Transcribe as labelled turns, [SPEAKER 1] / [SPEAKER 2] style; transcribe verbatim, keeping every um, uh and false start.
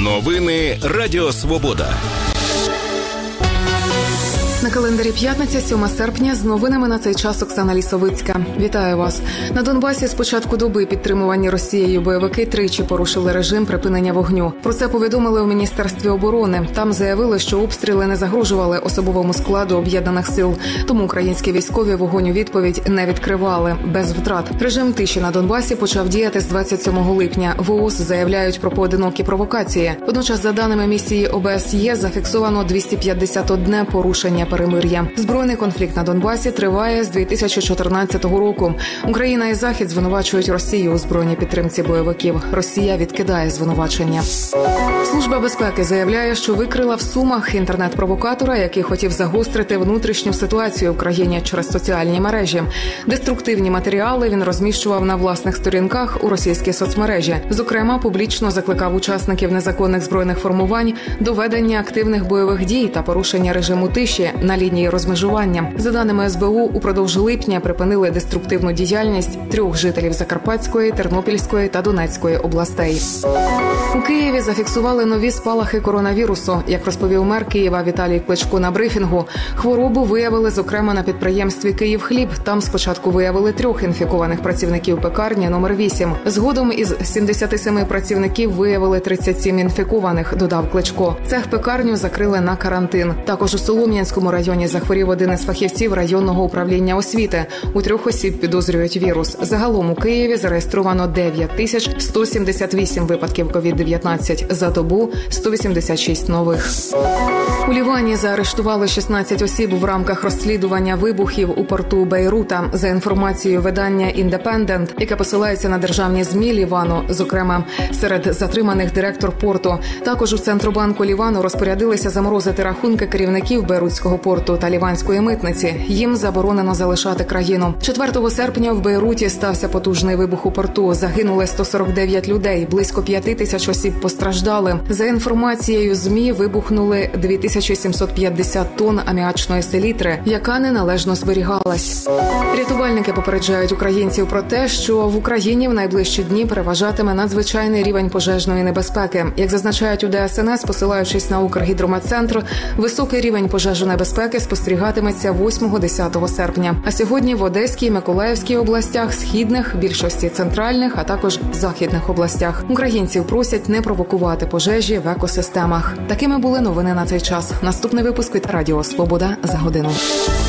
[SPEAKER 1] Новини Радіо Свобода.
[SPEAKER 2] На календарі п'ятниця, сьоме серпня, з новинами на цей час Оксана Лісовицька. Вітаю вас. На Донбасі з початку доби підтримувані Росією бойовики тричі порушили режим припинення вогню. Про це повідомили у Міністерстві оборони. Там заявили, що обстріли не загрожували особовому складу об'єднаних сил. Тому українські військові вогонь у відповідь не відкривали. Без втрат. Режим тиші на Донбасі почав діяти з двадцять сьомого липня. ВООЗ заявляють про поодинокі провокації. Водночас, за даними місії О Б С Є, зафіксовано двісті п'ятдесят одне порушення перемир'я. Збройний конфлікт на Донбасі триває з дві тисячі чотирнадцятого року. Україна і Захід звинувачують Росію у збройній підтримці бойовиків. Росія відкидає звинувачення. Служба безпеки заявляє, що викрила в Сумах інтернет-провокатора, який хотів загострити внутрішню ситуацію в країні через соціальні мережі. Деструктивні матеріали він розміщував на власних сторінках у російській соцмережі. Зокрема, публічно закликав учасників незаконних збройних формувань до ведення активних бойових дій та порушення режиму тиші на лінії розмежування. За даними С Б У, упродовж липня припинили деструктивну діяльність трьох жителів Закарпатської, Тернопільської та Донецької областей. У Києві зафіксували нові спалахи коронавірусу. Як розповів мер Києва Віталій Кличко на брифінгу, хворобу виявили, зокрема, на підприємстві «Київхліб». Там спочатку виявили трьох інфікованих працівників пекарні номер вісім. Згодом із сімдесяти семи працівників виявили тридцять сім інфікованих, додав Кличко. Цех пекарню закрили на карантин. Також у Солом'янському районі захворів один із фахівців районного управління освіти. У трьох осіб підозрюють вірус. Загалом у Києві зареєстровано дев'ять тисяч сто сімдесят вісім випадків ковід дев'ятнадцять. За добу сто вісімдесят шість нових. У Лівані заарештували шістнадцять осіб в рамках розслідування вибухів у порту Бейрута. За інформацією видання «Індепендент», яке посилається на державні ЗМІ Лівану, зокрема, серед затриманих директор порту. Також у Центробанку Лівану розпорядилися заморозити рахунки керівників Бейрутського порту та ліванської митниці. Їм заборонено залишати країну. четвертого серпня в Бейруті стався потужний вибух у порту. Загинули сто сорок дев'ять людей, близько п'ять тисяч осіб постраждали. За інформацією ЗМІ, вибухнули дві тисячі сімсот п'ятдесят тонн аміачної селітри, яка неналежно зберігалась. Рятувальники попереджають українців про те, що в Україні в найближчі дні переважатиме надзвичайний рівень пожежної небезпеки. Як зазначають у Де Ес Ен Ес, посилаючись на Укргідрометцентр, високий рівень пожежонебезпеки спостерігатиметься восьмого-десятого серпня. А сьогодні в Одеській, Миколаївській областях, східних, більшості центральних, а також західних областях. Українців просять не провокувати пожежі в екосистемах. Такими були новини на цей час. Наступний випуск від Радіо Свобода за годину.